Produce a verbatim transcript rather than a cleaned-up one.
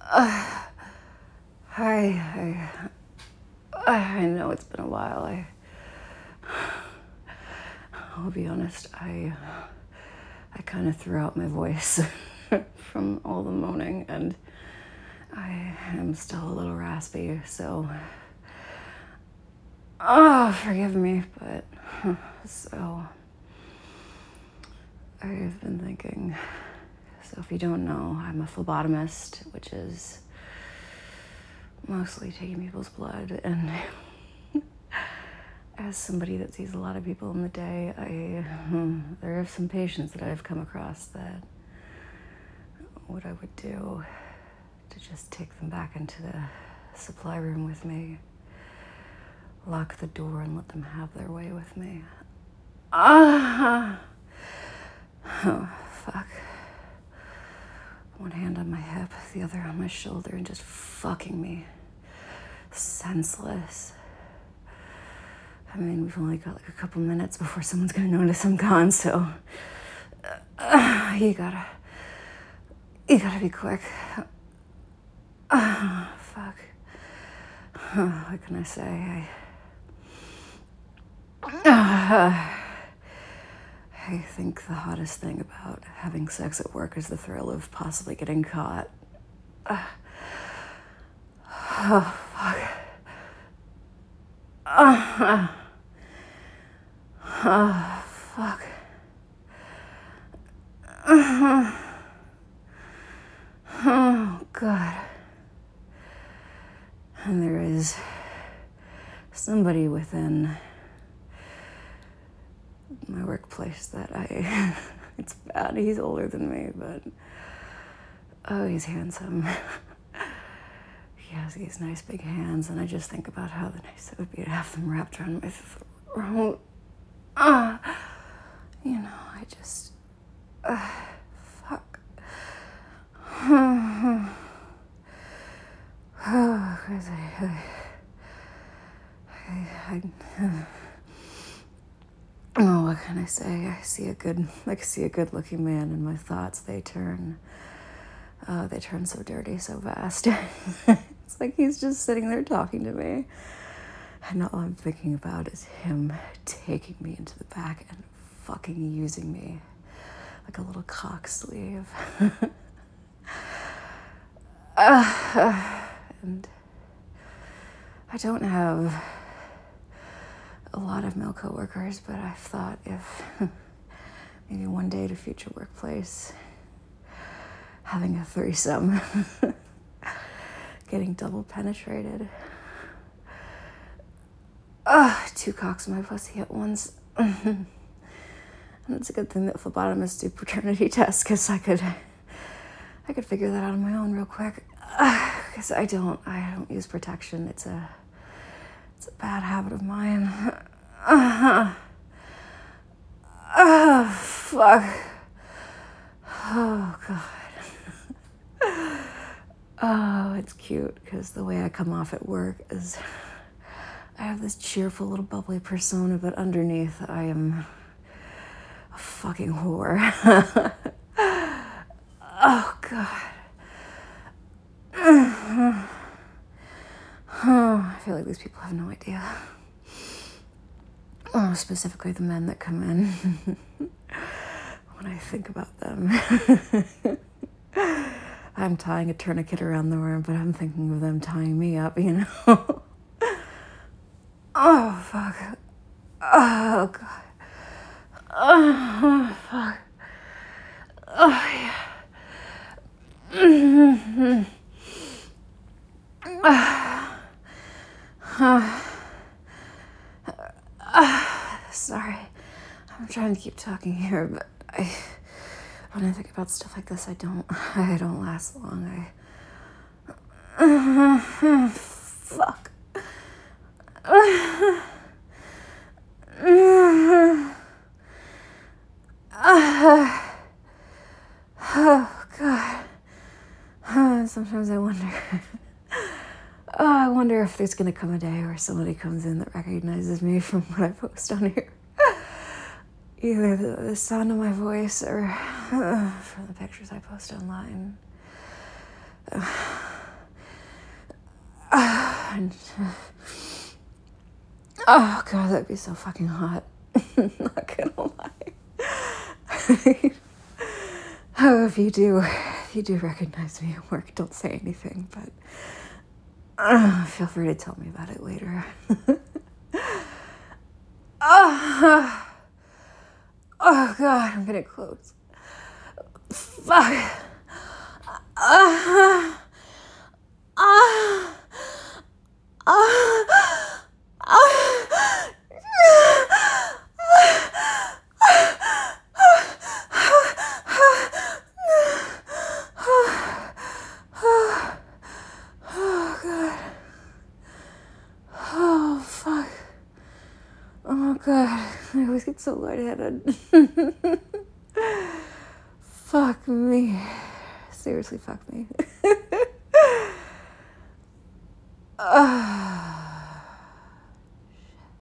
Uh, I, I, I know it's been a while. I, I'll be honest. I, I kind of threw out my voice from all the moaning, and I am still a little raspy. So, oh, forgive me. But so, I've been thinking. So, if you don't know, I'm a phlebotomist, which is mostly taking people's blood, and as somebody that sees a lot of people in the day, I there are some patients that I've come across that what I would do to just take them back into the supply room with me, lock the door and let them have their way with me. Ah, oh, fuck. One hand on my hip, the other on my shoulder, and just fucking me. Senseless. I mean, we've only got like a couple minutes before someone's gonna notice I'm gone, so uh, you gotta, you gotta be quick. Uh, fuck. Uh, what can I say? I, uh, I think the hottest thing about having sex at work is the thrill of possibly getting caught. Uh, oh, fuck. Uh, oh, fuck. Uh, oh, God. And there is somebody within my workplace that I, it's bad, he's older than me, but, oh, he's handsome. He has these nice big hands, and I just think about how nice it would be to have them wrapped around my throat. Uh, you know, I just, uh, fuck. Oh, cause I, I, I, I uh, oh, what can I say? I see a good, I see a good-looking man, and my thoughts, they turn, uh, they turn so dirty, so fast. It's like he's just sitting there talking to me, and all I'm thinking about is him taking me into the back and fucking using me like a little cock sleeve. uh, and I don't have a lot of male coworkers, but I've thought if maybe one day at a future workplace, having a threesome, getting double penetrated. Ah, uh, two cocks in my pussy at once. And it's a good thing that phlebotomists do paternity tests, because I could, I could figure that out on my own real quick. Because uh, I don't, I don't use protection. It's a, it's a bad habit of mine. Uh, oh, fuck. Oh, God. Oh, it's cute, because the way I come off at work is I have this cheerful little bubbly persona, but underneath I am a fucking whore. Oh, God. Oh, I feel like these people have no idea. Oh, specifically the men that come in. When I think about them. I'm tying a tourniquet around the arm, but I'm thinking of them tying me up, you know? Oh, fuck. Oh, God. Oh, fuck. Oh, yeah. Mm-hmm. Uh, uh, uh, sorry. I'm trying to keep talking here, but I... When I think about stuff like this, I don't, I don't last long. I, uh, fuck. Uh, uh, uh, oh, God. Uh, sometimes I wonder, oh, I wonder if there's gonna come a day where somebody comes in that recognizes me from what I post on here. Either the, the sound of my voice or uh, from the pictures I post online. Uh, And, oh god, that'd be so fucking hot. Not gonna lie. Oh, if you do, if you do recognize me at work, don't say anything, but uh, feel free to tell me about it later. Oh, oh god, I'm gonna close. Fuck. Uh, uh, uh, uh, Oh god. Oh fuck. Oh god. I always get so lightheaded. Fuck me. Seriously, fuck me. uh.